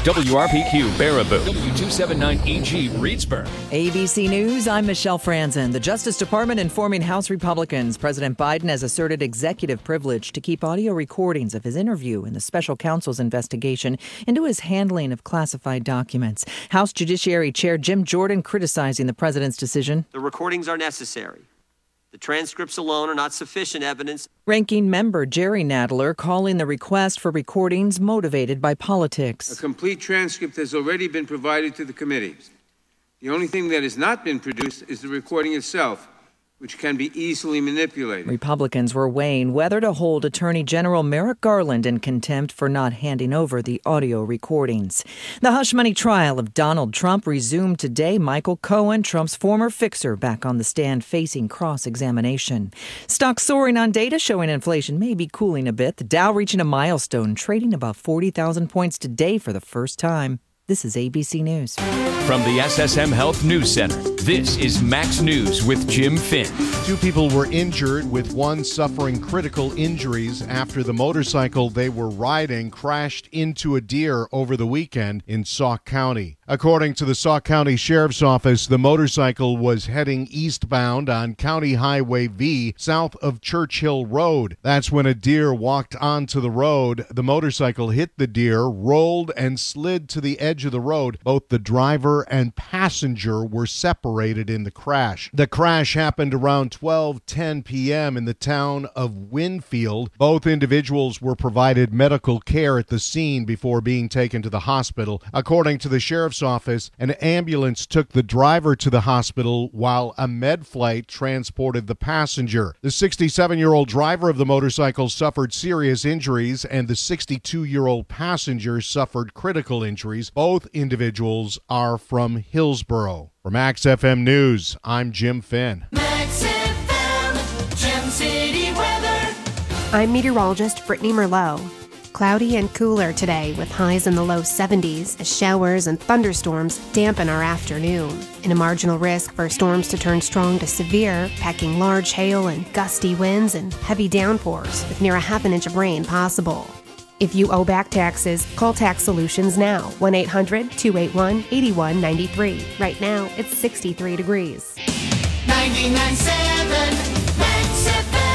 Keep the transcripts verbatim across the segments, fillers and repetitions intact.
W R P Q Baraboo, W two seventy-nine E G Reedsburg. A B C News, I'm Michelle Franzen. The Justice Department informing House Republicans President Biden has asserted executive privilege to keep audio recordings of his interview in the special counsel's investigation into his handling of classified documents. House Judiciary Chair Jim Jordan criticizing the president's decision. The recordings are necessary. The transcripts alone are not sufficient evidence. Ranking member Jerry Nadler calling the request for recordings motivated by politics. A complete transcript has already been provided to the committee. The only thing that has not been produced is the recording itself, which can be easily manipulated. Republicans were weighing whether to hold Attorney General Merrick Garland in contempt for not handing over the audio recordings. The hush money trial of Donald Trump resumed today. Michael Cohen, Trump's former fixer, back on the stand facing cross-examination. Stocks soaring on data showing inflation may be cooling a bit. The Dow reaching a milestone, trading about forty thousand points today for the first time. This is A B C News. From the S S M Health News Center, this is Max News with Jim Finn. Two people were injured, with one suffering critical injuries after the motorcycle they were riding crashed into a deer over the weekend in Sauk County. According to the Sauk County Sheriff's Office, the motorcycle was heading eastbound on County Highway V south of Churchill Road. That's when a deer walked onto the road. The motorcycle hit the deer, rolled, and slid to the edge of the road. Both the driver and passenger were separated in the crash. The crash happened around twelve ten p.m. in the town of Winfield. Both individuals were provided medical care at the scene before being taken to the hospital. According to the sheriff's office, an ambulance took the driver to the hospital while a med flight transported the passenger. The sixty-seven-year-old driver of the motorcycle suffered serious injuries, and the sixty-two-year-old passenger suffered critical injuries. Both individuals are from Hillsboro. For Max F M News, I'm Jim Finn. Max F M, Gem City weather. I'm meteorologist Brittany Merlot. Cloudy and cooler today with highs in the low seventies as showers and thunderstorms dampen our afternoon. And a marginal risk for storms to turn strong to severe, packing large hail and gusty winds and heavy downpours with near a half an inch of rain possible. If you owe back taxes, call Tax Solutions now, one eight hundred two eight one eight one nine three. Right now, it's sixty-three degrees. ninety-nine point seven Max F M.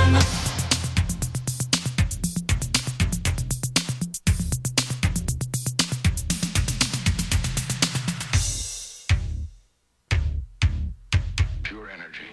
Pure energy.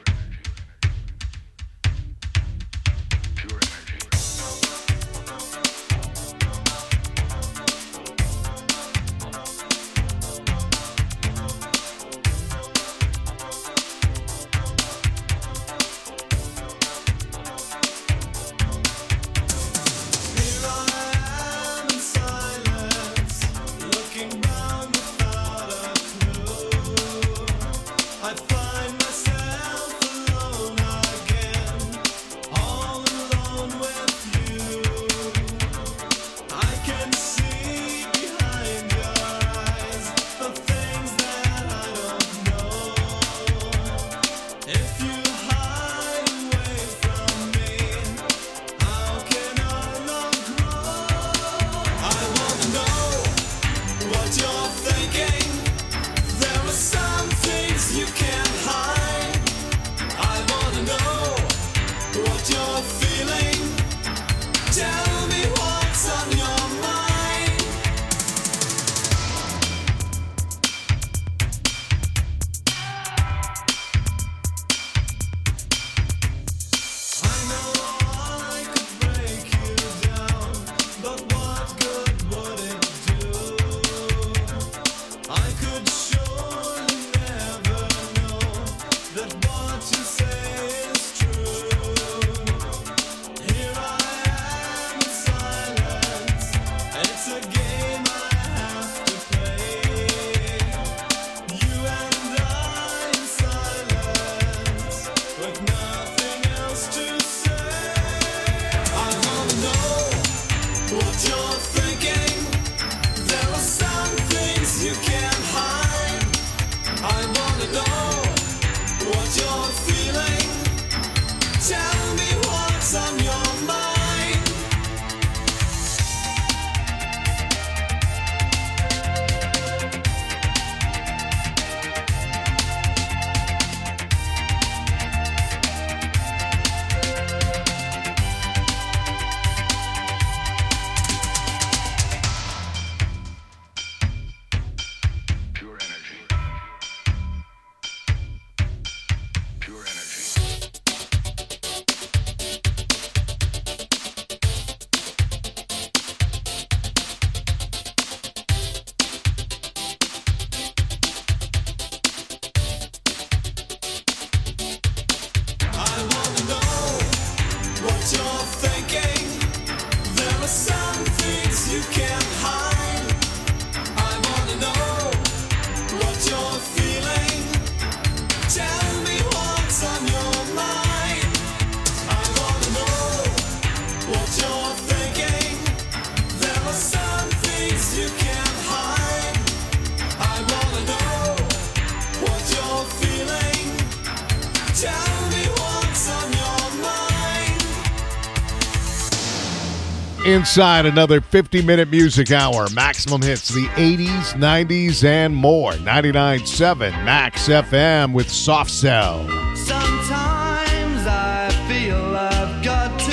Inside another fifty-minute music hour. Maximum hits, the eighties, nineties, and more. ninety-nine point seven Max F M with Soft Cell. Sometimes I feel I've got to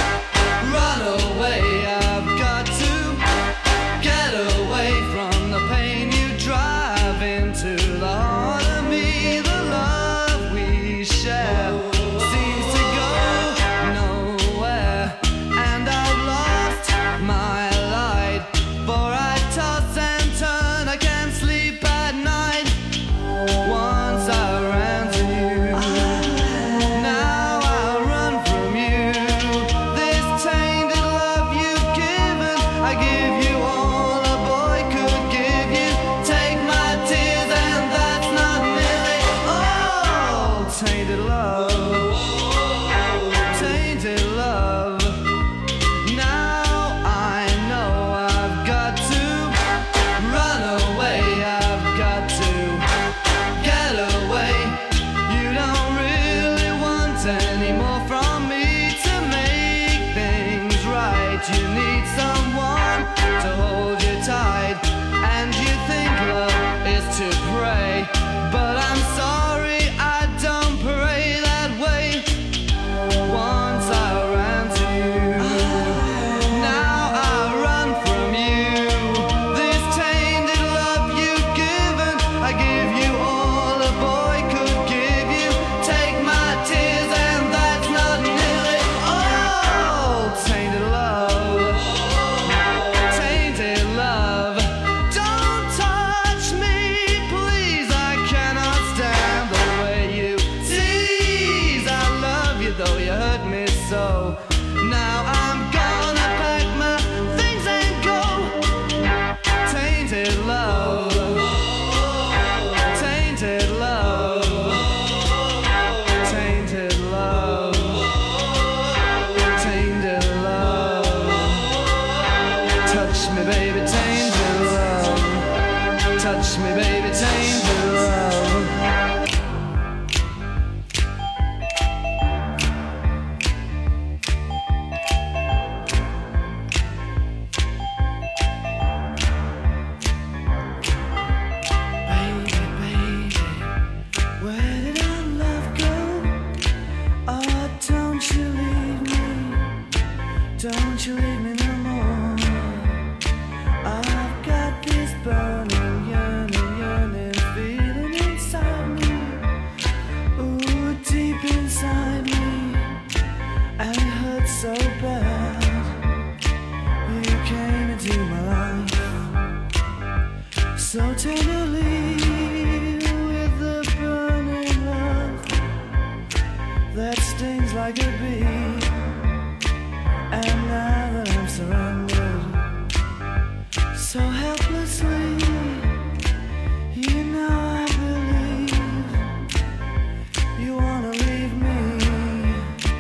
run away. I've got to get away from the pain you drive into the heart of me. The love we share seems to go nowhere, and I've lost my light, for I toss and turn, I can't sleep at night. Once I ran to you, now I run from you. This tainted love you've given, I give you all a boy could give you. Take my tears and that's not nearly all. Tainted love, tainted love. Now I know I've got to run away. I've got to get away. You don't really want any more from me to make things right. You need someone to hold you tight, and you think love is to pray, but I'm sorry, I don't pray that way. Once I ran to you, now I run from you. This tainted love you've given, I give you all a boy could give you. Take my tears and that's not nearly all. Tainted love, tainted love. Don't touch me, please, I cannot stand the way you tease. I love you though you hurt me so. Now I'm gonna pack my things and go. Tainted love, tainted love, tainted love, tainted love. Touch me, baby, tainted love. Touch me, baby, tainted love. Baby, baby, where did our love go? Oh, don't you leave me, don't you leave me no more. I've got this burning, yearning, yearning feeling inside me. Ooh, deep inside me, and it hurts so bad. You came into my life so tenderly, with the burning love that stings like a bee. And now that I'm surrounded so helplessly, you know I believe you wanna leave me.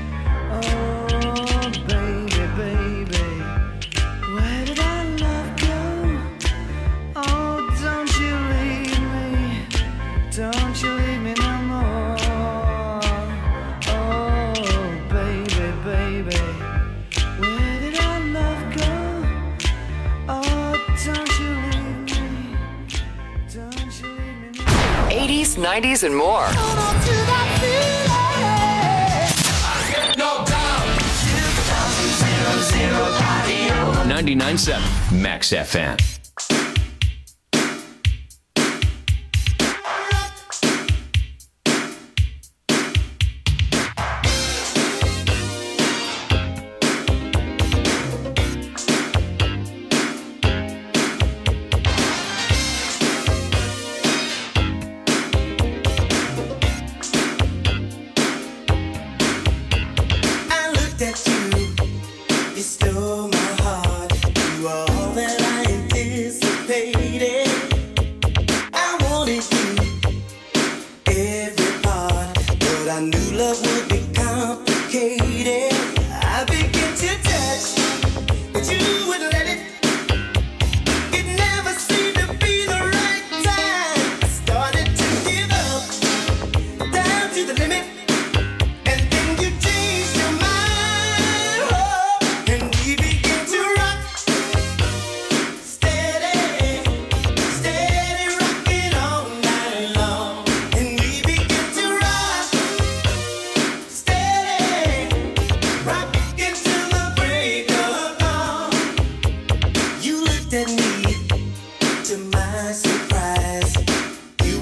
Oh, baby, baby, where did our love go? Oh, don't you leave me, don't you leave me no more. Oh, baby, baby, where did our love go? Oh, don't you leave me, don't you leave me no. eighties, nineties, and more. ninety-nine point seven Max F M. I looked at you, you stole my heart. You are all that I intended.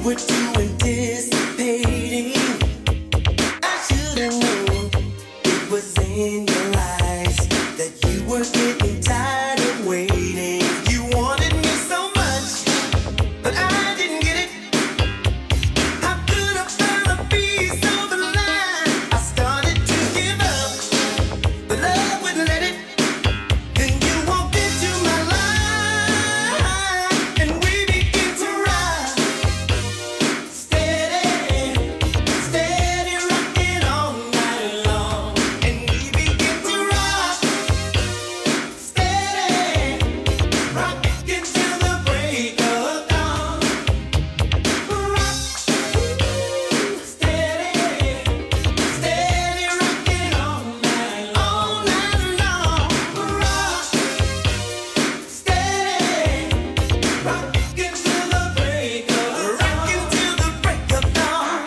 were too anticipating. I should have known it was in your eyes that you were getting tired of waiting. You wanted me so much, but I didn't get it. How could I find a piece of the line? I started to give up, but love wouldn't let it. Then you walked into my life, and we began to ride. Steady, steady rocking all night long, and we began to rock. Steady, rocking till the break of dawn. Rock, steady, steady rocking all night, all night long. Rock, steady, rocking till the break of rocking till the break of dawn.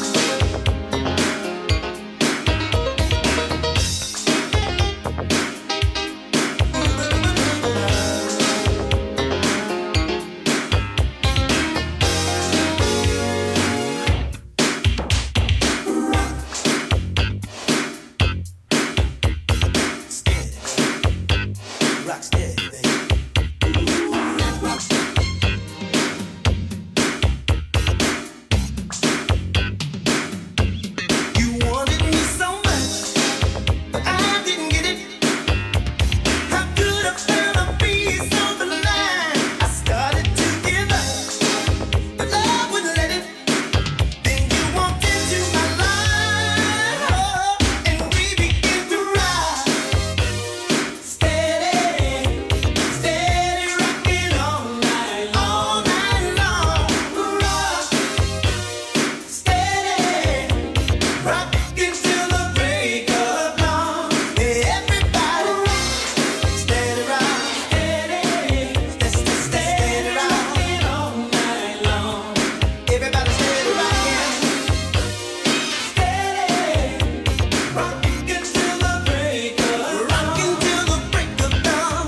Rock steady, baby. You wanted me so much, but I didn't get it. How could I find a piece of the line? I started to give up, but love wouldn't let it. Then you walked into my life, and we began to ride. Steady, steady rocking all night, all night long. Rock, steady, rocking till the break of dawn. Everybody rock, steady rock, steady, steady, steady rocking all night long. Everybody steady rocking, steady, rocking till the break of rocking till the break of dawn.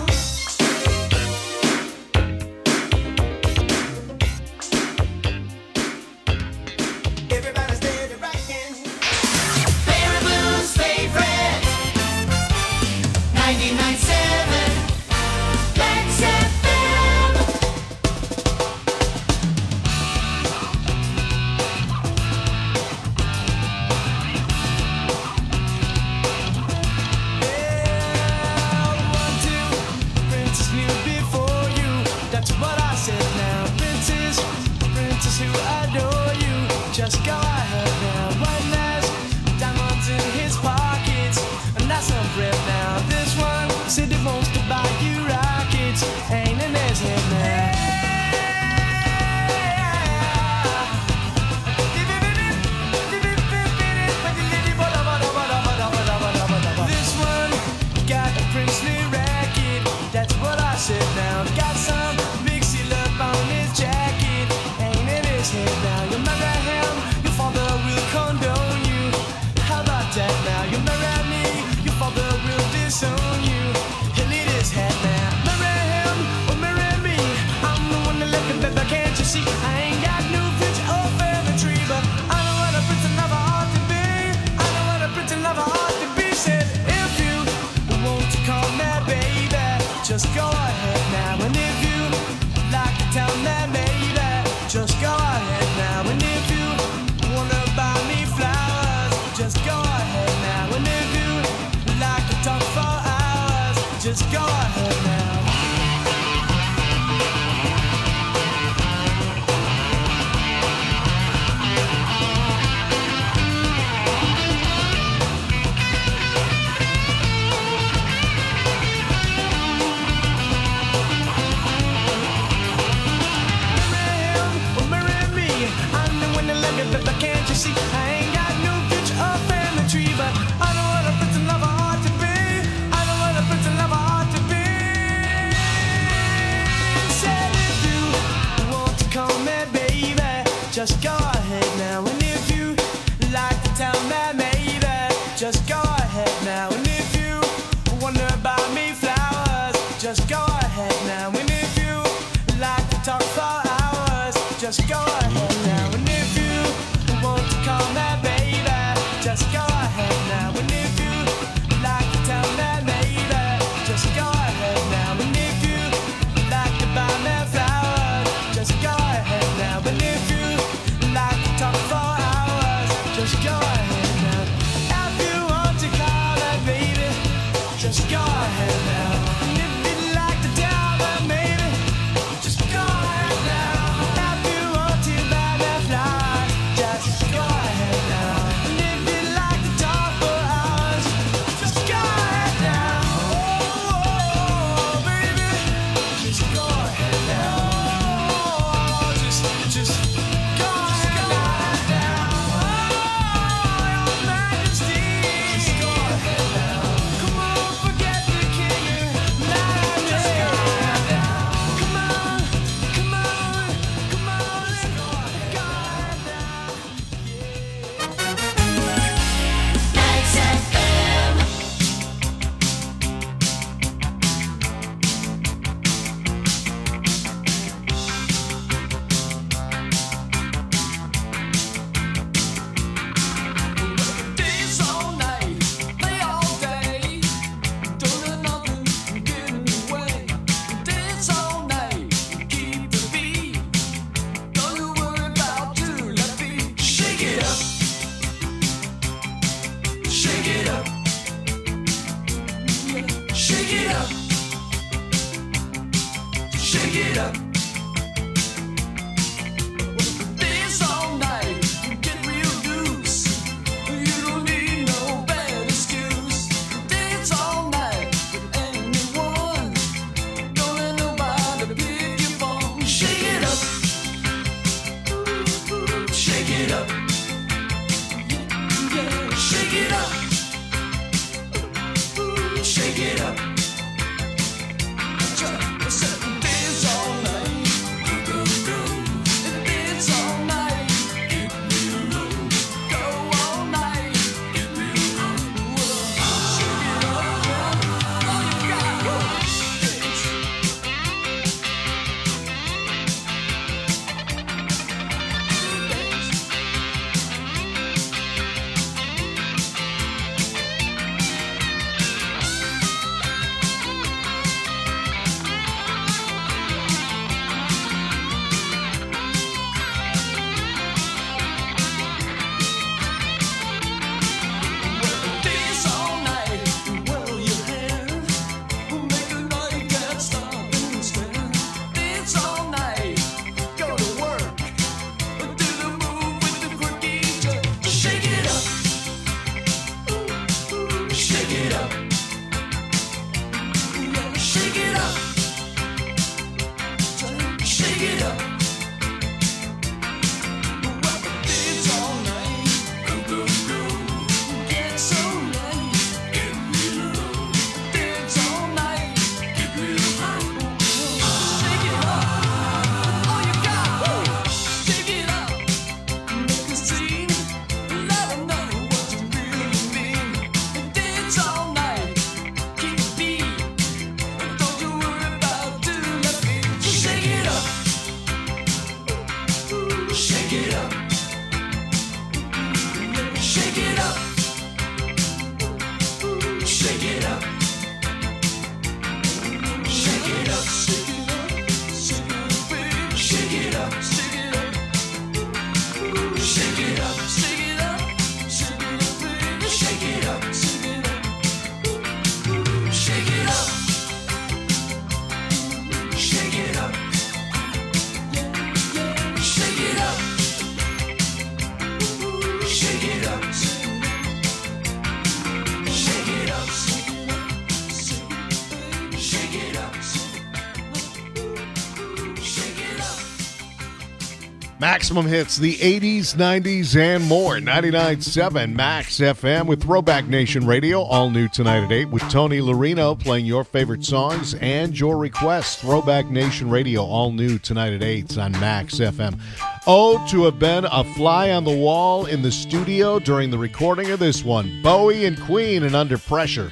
Everybody steady rocking. Baraboo's favorite ninety-nine point seven Max F M. One, two, princess knew before you. That's what I said now. Princess, princess who adore you. Just go ahead now. White lash, diamonds in his pockets. And that's some bread now. This one said he wants to buy you rockets. Ain't in his head now. This one got a princely racket. That's what I said now. Got some big seal up on his jacket. Ain't in his head now. You marry him, your father will condone you. How about that now? You marry me, your father will disown you. He'll eat his head now. Marry him or marry me. I'm the one that left it better, can't you see? I ain't got no future or family tree, but I know what a prince and lover ought to be. I know what a prince and lover ought to be. Said if you want to call me baby, just go ahead now. And if you like to tell me maybe, just go ahead now. And if you wanna buy me flowers, just go ahead now. And if you like to talk for hours, just go ahead now. Marry him or marry me. I'm the one that love you, but can't you see? I ain't got no future or family tree, but I know what a prince and lover ought to be. I know what a prince and lover ought to be. Said if you want to call me baby, just go ahead now. And if you like to tell me maybe, just go ahead now. And if you wanna buy me flowers, just go ahead now. And if you like to talk for hours, just go ahead now. Maximum hits, the eighties, nineties, and more. ninety-nine point seven Max F M with Throwback Nation Radio. All new tonight at eight with Tony Larino playing your favorite songs and your requests. Throwback Nation Radio, all new tonight at eight on Max F M. Oh, to have been a fly on the wall in the studio during the recording of this one. Bowie and Queen and Under Pressure.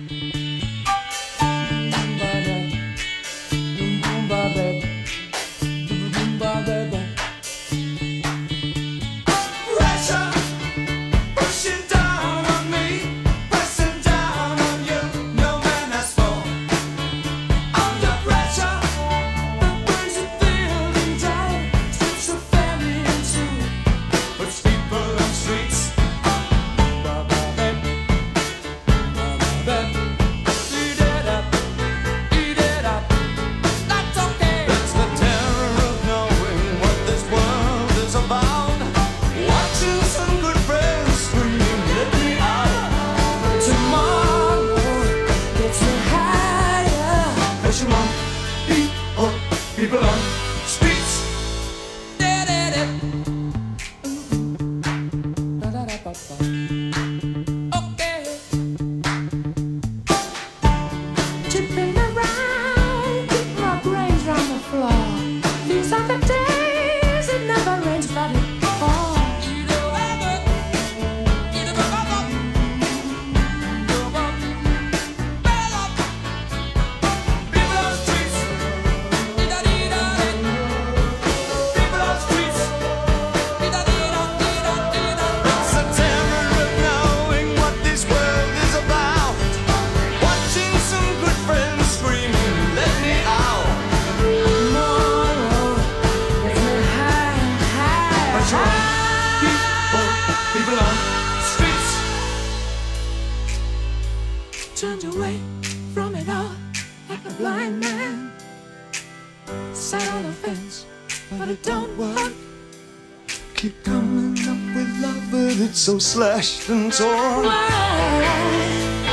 So slashed and torn. Why?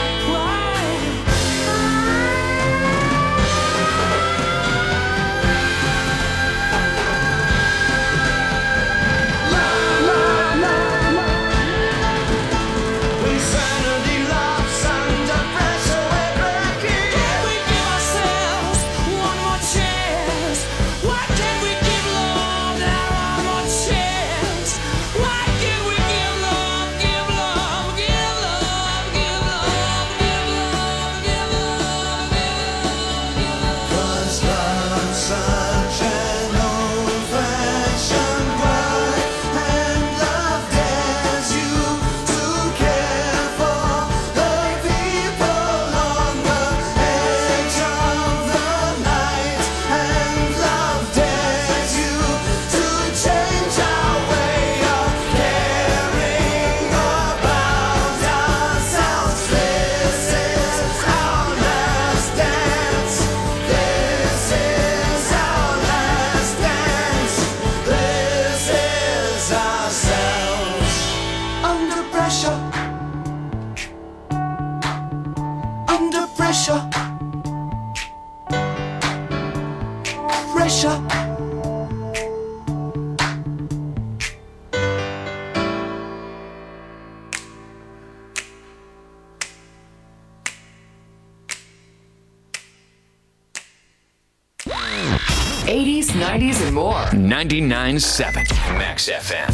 eighties, nineties, and more. ninety-nine point seven Max F M.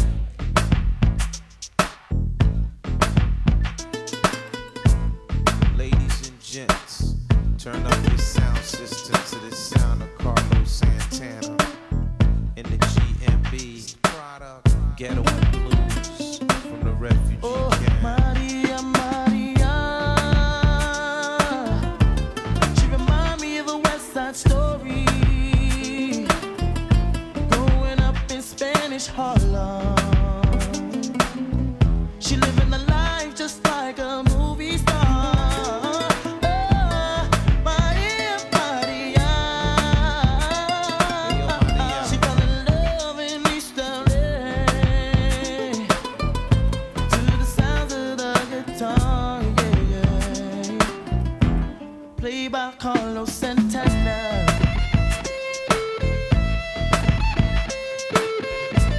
Ladies and gents, turn up your sound system to the sound of Carlos Santana in the G M B product Ghetto and Blues from the refugee oh, camp. Maria, Maria, she remind me of a West Side Story. Spanish Harlem. She living a life just like a movie star. Oh, Maria, Maria. She fell in love in East L A to the sounds of the guitar, yeah, yeah. Played by Carlos Santana.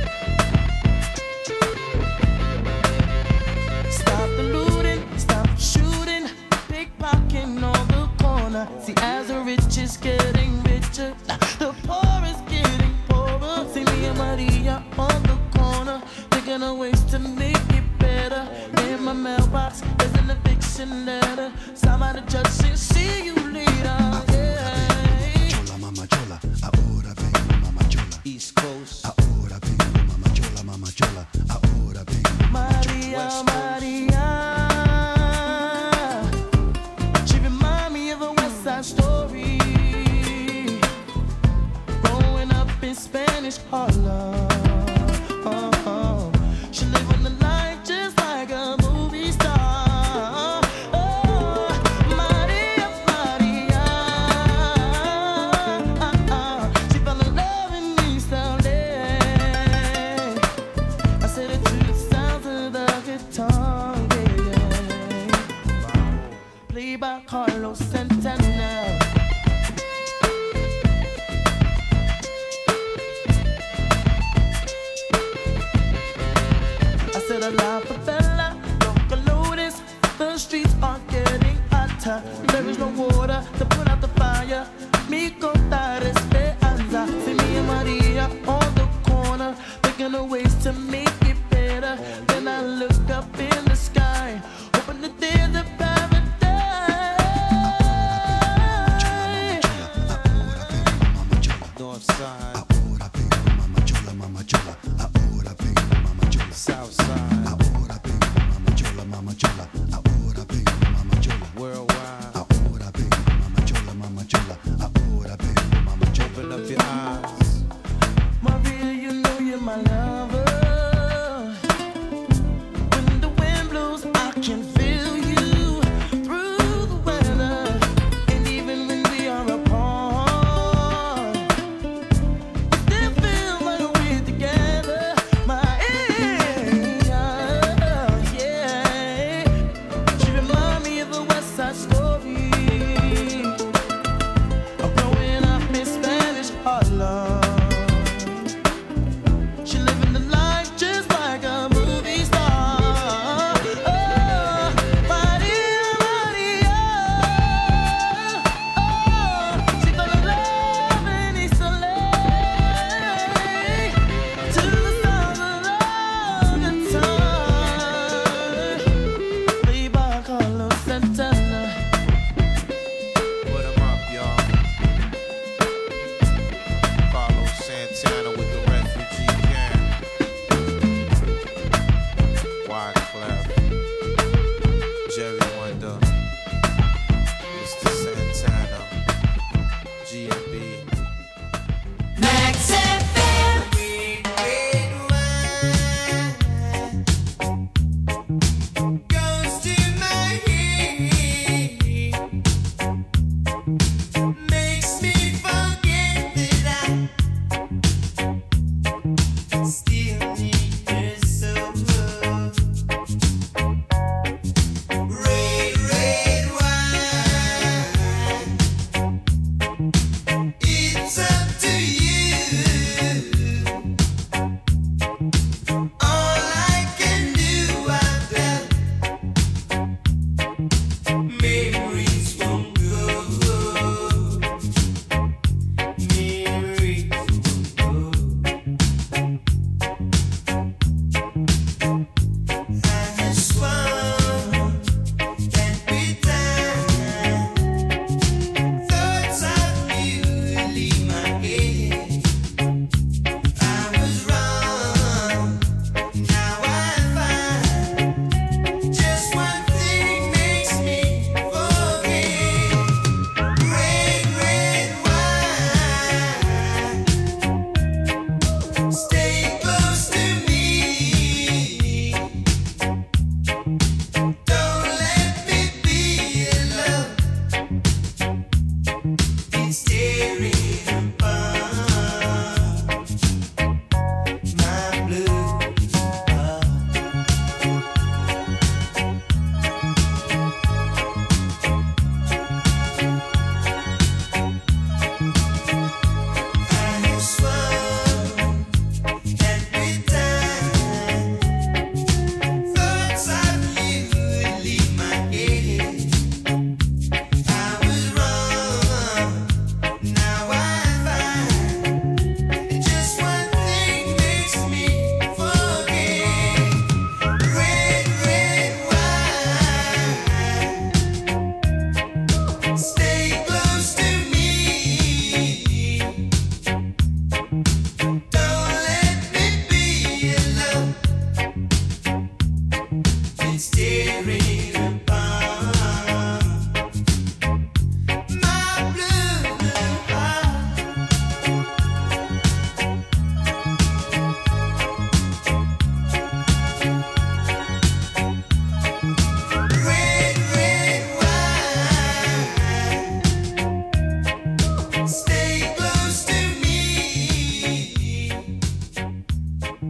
of ways to make it better. In my mailbox, there's an eviction letter. Signed by the judge saying, see you later. Yeah. Chola, mama chola, ahora vengo, mama chola. East Coast. Ahora vengo, mama chola, mama chola. Ahora vengo, mama chola. Maria, Maria. She remind me of a West Side Story. Growing up in Spanish Harlem. Carlos Santana. I said a la favela, local notice. The streets are getting hotter. There is no water to put out the fire. Mi contar esperanza. See me and Maria on the corner, thinking of ways to make it better. Then I look up in the sky, hoping that there's a paradise. Side. Ahora vengo, mama chola, mama chola. Ahora vengo, mama chola. South side. Ahora vengo, mama chola, mama chola. Ahora vengo, mama chola. Worldwide. Ahora vengo, mama chola, mama chola. Ahora vengo, mama chola. Open up your eyes. Maria, you know you're my lover. When the wind blows, I can feel you through the weather. And even when we are apart,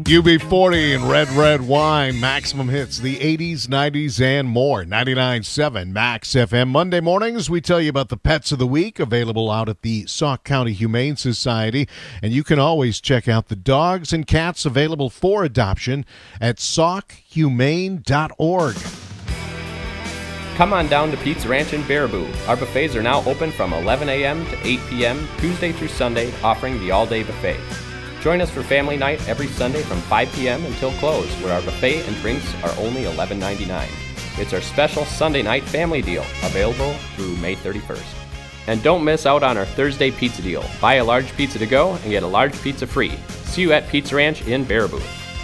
U B forty and Red Red Wine, maximum hits, the eighties, nineties, and more. ninety-nine point seven Max F M. Monday mornings, we tell you about the pets of the week, available out at the Sauk County Humane Society. And you can always check out the dogs and cats available for adoption at sauk humane dot org. Come on down to Pete's Ranch in Baraboo. Our buffets are now open from eleven a.m. to eight p.m. Tuesday through Sunday, offering the all-day buffet. Join us for family night every Sunday from five p.m. until close, where our buffet and drinks are only eleven ninety-nine. It's our special Sunday night family deal, available through May thirty-first. And don't miss out on our Thursday pizza deal. Buy a large pizza to go and get a large pizza free. See you at Pete's Ranch in Baraboo.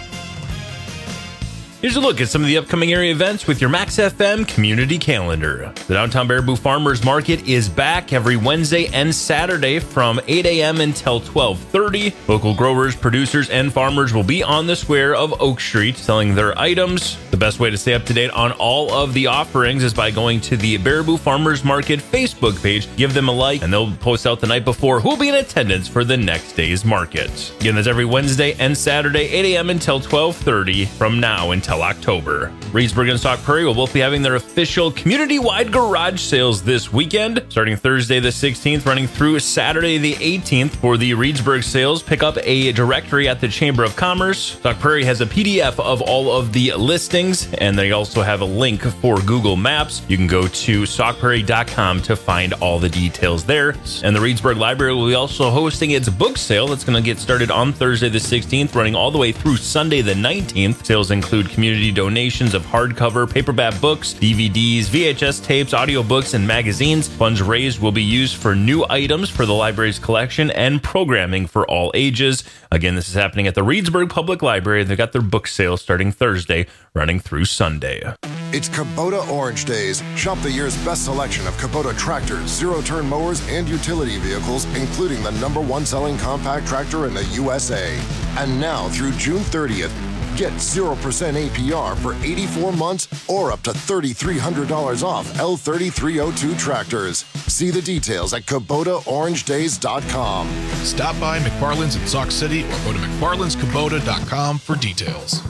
Here's a look at some of the upcoming area events with your Max F M community calendar. The Downtown Baraboo Farmers Market is back every Wednesday and Saturday from eight a.m. until twelve thirty. Local growers, producers, and farmers will be on the square of Oak Street selling their items. The best way to stay up to date on all of the offerings is by going to the Baraboo Farmers Market Facebook page. Give them a like, and they'll post out the night before who will be in attendance for the next day's market. Again, that's every Wednesday and Saturday, eight a.m. until twelve thirty from now until October. Reedsburg and Sauk Prairie will both be having their official community-wide garage sales this weekend, starting Thursday the sixteenth, running through Saturday the eighteenth. For the Reedsburg sales, pick up a directory at the Chamber of Commerce. Sauk Prairie has a P D F of all of the listings, and they also have a link for Google Maps. You can go to sauk prairie dot com to find all the details there. And the Reedsburg Library will be also hosting its book sale that's going to get started on Thursday the sixteenth, running all the way through Sunday the nineteenth. Sales include community donations of hardcover, paperback books, D V Ds, V H S tapes, audiobooks, and magazines. Funds raised will be used for new items for the library's collection and programming for all ages. Again, this is happening at the Reedsburg Public Library. They've got their book sale starting Thursday, running through Sunday. It's Kubota Orange Days. Shop the year's best selection of Kubota tractors, zero-turn mowers, and utility vehicles, including the number one selling compact tractor in the U S A. And now through June thirtieth, get zero percent A P R for eighty-four months or up to three thousand three hundred dollars off L thirty-three oh two tractors. See the details at Kubota Orange Days dot com. Stop by McFarland's in Sauk City or go to mc farlands kubota dot com for details.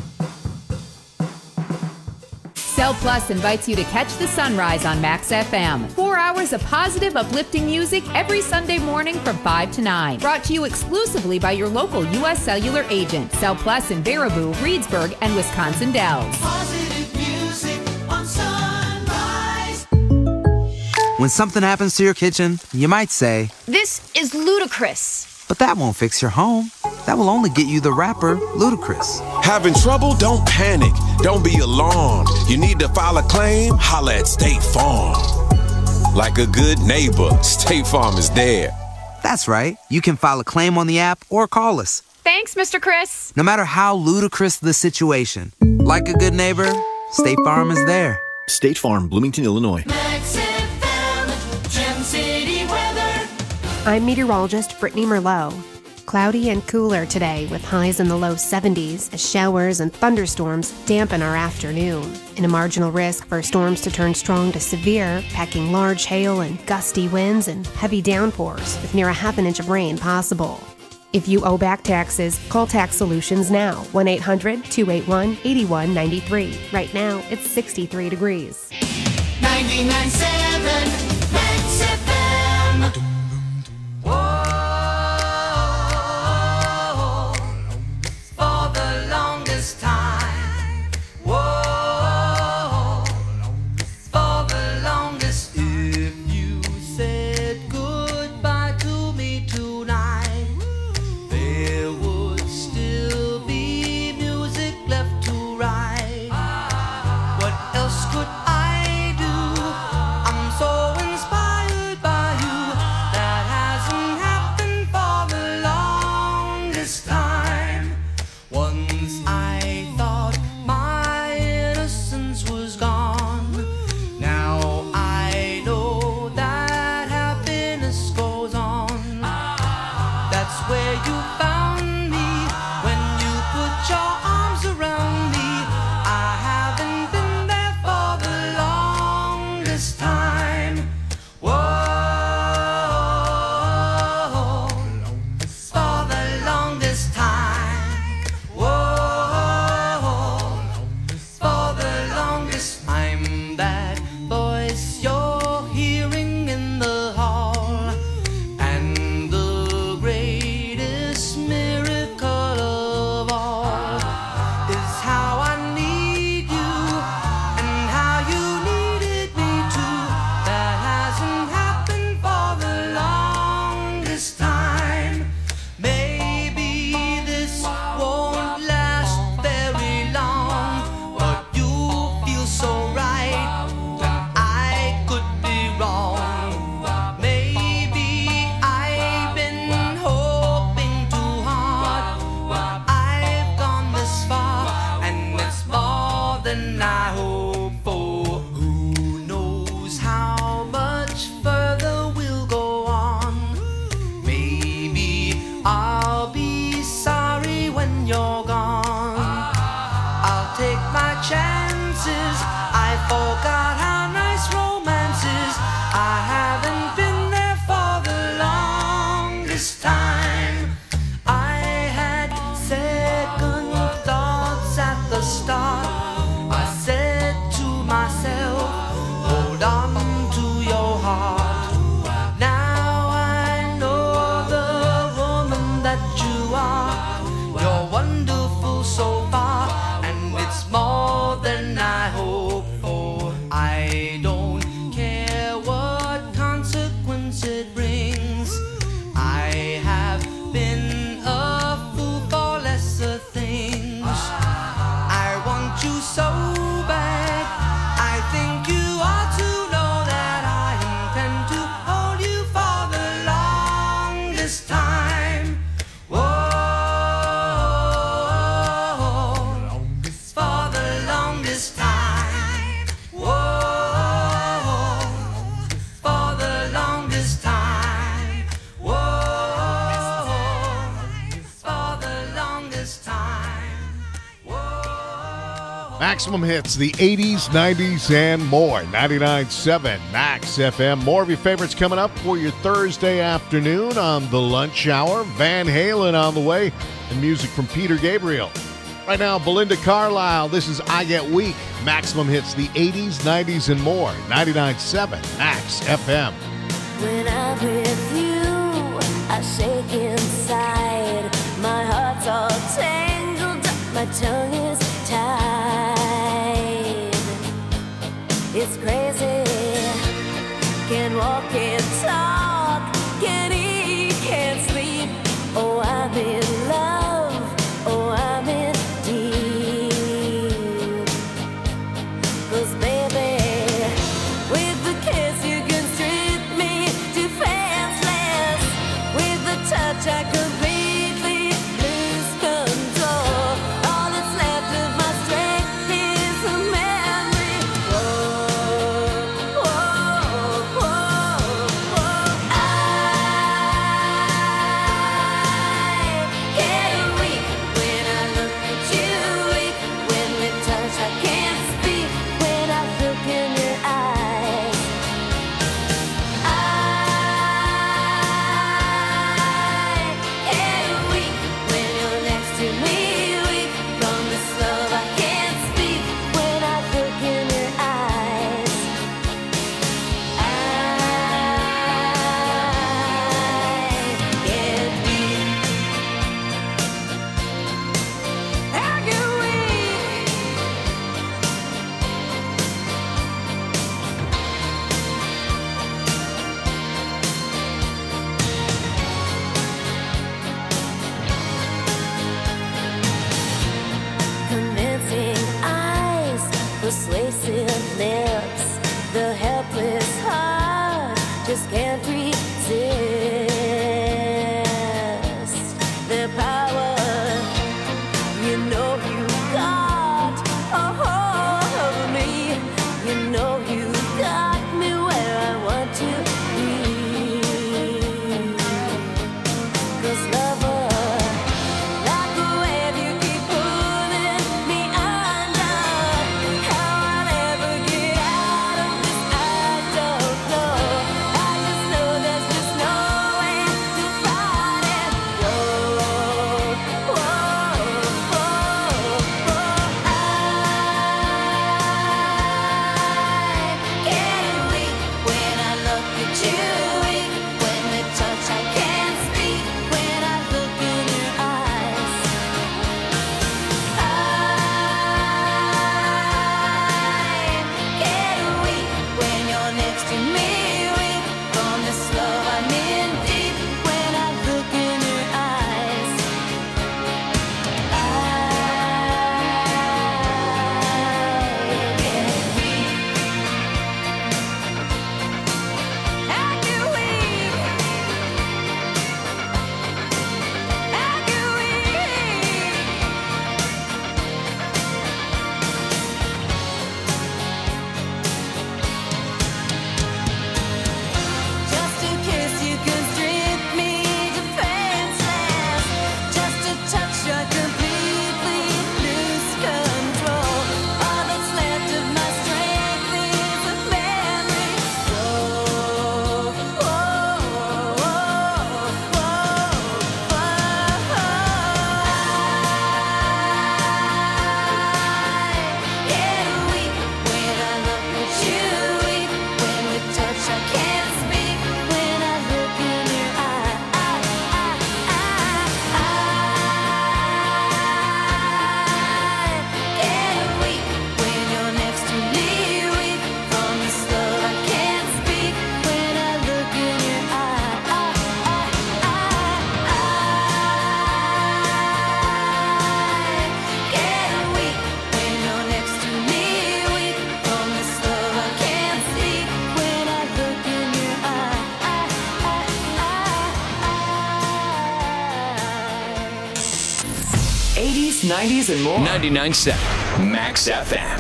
Cell Plus invites you to catch the sunrise on Max F M. Four hours of positive, uplifting music every Sunday morning from five to nine. Brought to you exclusively by your local U S Cellular agent. Cell Plus in Baraboo, Reedsburg, and Wisconsin Dells. Positive music on Sunrise. When something happens to your kitchen, you might say, "This is ludicrous." But that won't fix your home. That will only get you the rapper, Ludacris. Having trouble? Don't panic. Don't be alarmed. You need to file a claim? Holla at State Farm. Like a good neighbor, State Farm is there. That's right. You can file a claim on the app or call us. Thanks, Mister Chris. No matter how ludicrous the situation, like a good neighbor, State Farm is there. State Farm, Bloomington, Illinois. Max F M, Gem City weather. I'm meteorologist Brittany Merlot. Cloudy and cooler today with highs in the low seventies as showers and thunderstorms dampen our afternoon. And a marginal risk for storms to turn strong to severe, packing large hail and gusty winds and heavy downpours with near a half an inch of rain possible. If you owe back taxes, call Tax Solutions now, one eight hundred two eight one eight one nine three. Right now, it's sixty-three degrees. ninety-nine point seven Max F M. What else could I do? I'm so in go so far, and it's more than I hoped for. I don't care what consequence it brings. I have been a fool for lesser things. I want you so bad. I think you ought to know that I intend to hold you for the longest time. Whoa, for the longest time. Whoa, for the longest time. Whoa, for the longest time. Maximum hits, the eighties, nineties, and more. ninety-nine point seven Max F M. More of your favorites coming up for your Thursday afternoon on the lunch hour. Van Halen on the way, and music from Peter Gabriel. Right now, Belinda Carlisle. This is I Get Weak. Maximum hits, the eighties, nineties, and more. ninety-nine point seven Max F M. When I'm with you, I shake inside. My heart's all tangled up, my tongue is tied. It's crazy. Can't walk, can't talk, can't eat, can't sleep. Oh, I'm in love. Oh, I'm in deep. 'Cause baby, with the kiss you can strip me defenseless. With the touch I completely lose control. All that's left of my strength is a memory. Whoa, whoa, whoa, whoa. I get weak when I look at you. Weak when we touch, I can't speak. When I look in your eyes, I get weak when you're next to me. Weak from this love, I can't speak. When I look in your eyes, I get weak. I get weak. Convincing eyes, persuasive lips, the helpless heart just can't resist their power. You know you got a hold of me. You know you got me where I want to be. 'Cause lover, like a wave, you keep pulling me under. How I'll ever get out of this, I don't know. I just know there's just no way to fight it. Whoa, whoa, whoa. eighties, nineties, and more. ninety-nine point seven Max F M.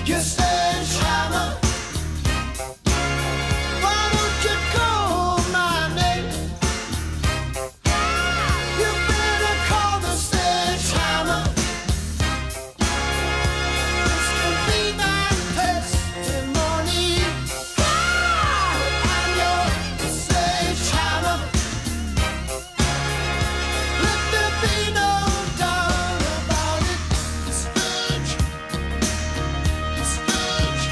You sledgehammer. Why don't you call my name? You better call the sledgehammer. This could be my testimony. I'm your sledgehammer. Let there be no doubt about it. Sledge, sledge,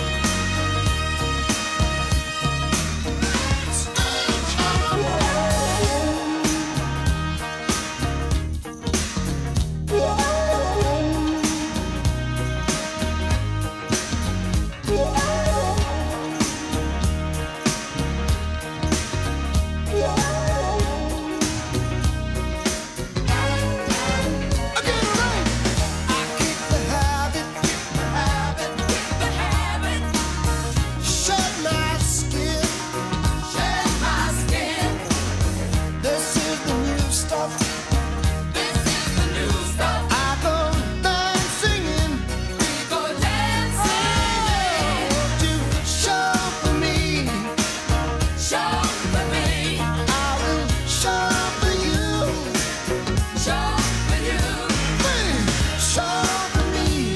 shed my skin, shed my skin. This is the new stuff. This is the new stuff. I go dancing, we go dancing. To show for me, show for me. I will show for you, show for you. Show for me,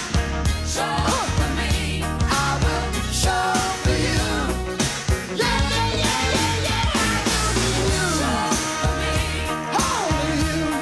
show for me. I will show for you. Yeah, yeah, yeah, yeah, yeah. Show for me, only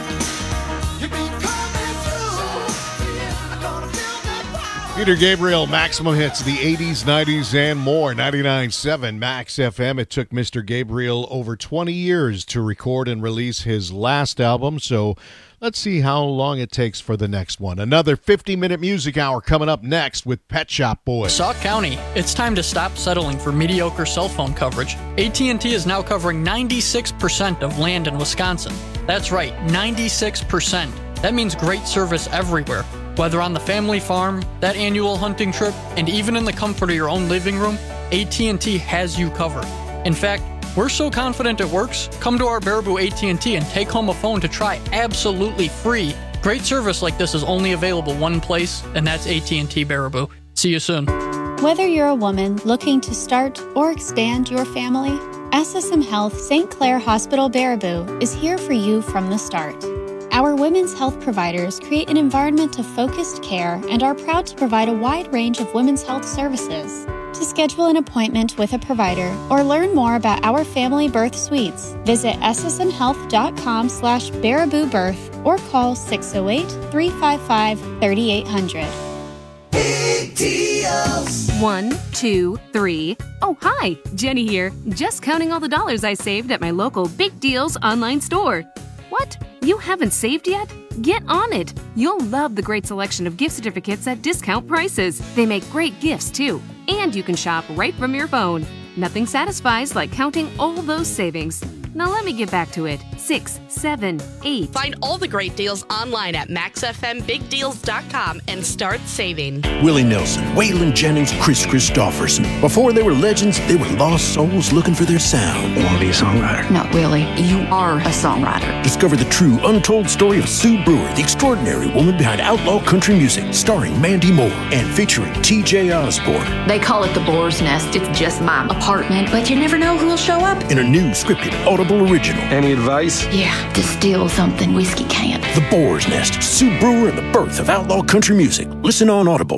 you. You be coming through. I'm gonna feel that power. Peter Gabriel, Maximum Hits, the eighties, nineties, and more. ninety-nine point seven Max F M. It took Mister Gabriel over twenty years to record and release his last album, so let's see how long it takes for the next one. Another fifty-minute music hour coming up next with Pet Shop Boys. Sauk County, it's time to stop settling for mediocre cell phone coverage. A T and T is now covering ninety-six percent of land in Wisconsin. That's right, ninety-six percent. That means great service everywhere. Whether on the family farm, that annual hunting trip, and even in the comfort of your own living room, A T and T has you covered. In fact, we're so confident it works, come to our Baraboo A T and T and take home a phone to try absolutely free. Great service like this is only available one place, and that's A T and T Baraboo. See you soon. Whether you're a woman looking to start or expand your family, S S M Health Saint Clair Hospital Baraboo is here for you from the start. Our women's health providers create an environment of focused care and are proud to provide a wide range of women's health services. To schedule an appointment with a provider or learn more about our family birth suites, visit S S M health dot com slash Baraboo Birth or call six oh eight, three five five, three eight hundred. Big deals. One, two, three. Oh, hi, Jenny here. Just counting all the dollars I saved at my local Big Deals online store. What? You haven't saved yet? Get on it! You'll love the great selection of gift certificates at discount prices. They make great gifts, too. And you can shop right from your phone. Nothing satisfies like counting all those savings. Now let me get back to it. Six, seven, eight. Find all the great deals online at max f m big deals dot com and start saving. Willie Nelson, Waylon Jennings, Chris Christopherson. Before they were legends, they were lost souls looking for their sound. Want to be a songwriter? No, Willie, you are a songwriter. Discover the true, untold story of Sue Brewer, the extraordinary woman behind outlaw country music, starring Mandy Moore and featuring T J Osborne. They call it the Boar's Nest. It's just my apartment, but you never know who'll show up. In a new scripted Audible original. Any advice? Yeah, distill something whiskey can't. The Boar's Nest, Sue Brewer and the birth of outlaw country music. Listen on Audible.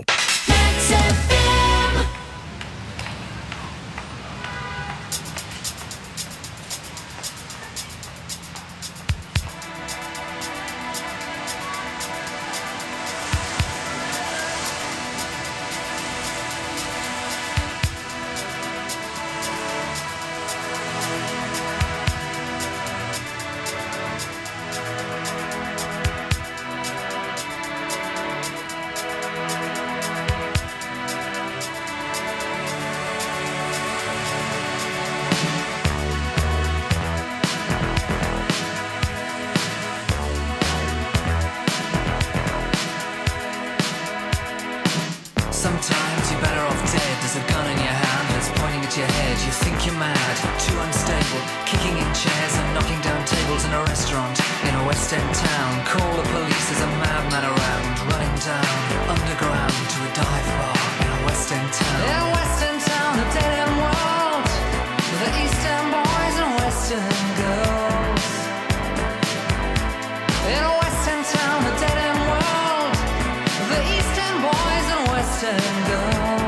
Sometimes you're better off dead. There's a gun in your hand that's pointing at your head. You think you're mad, too unstable, kicking in chairs and knocking down tables in a restaurant in a West End town. Call the police, there's a madman around, running down underground to a dive bar. and go.